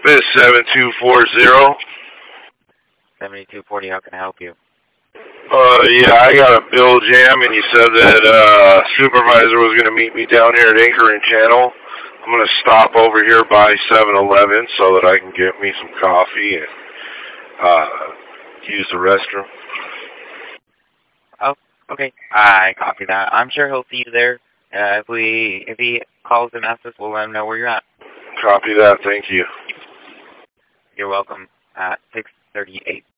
This is 7240. 7240, how can I help you? Yeah, I got a bill jam, and you said that supervisor was going to meet me down here at Anchor and Channel. I'm going to stop over here by 7-Eleven so that I can get me some coffee and use the restroom. Oh, okay. I copy that. I'm sure he'll see you there. If he calls and asks us, we'll let him know where you're at. Copy that. Thank you. You're welcome. At 6:38.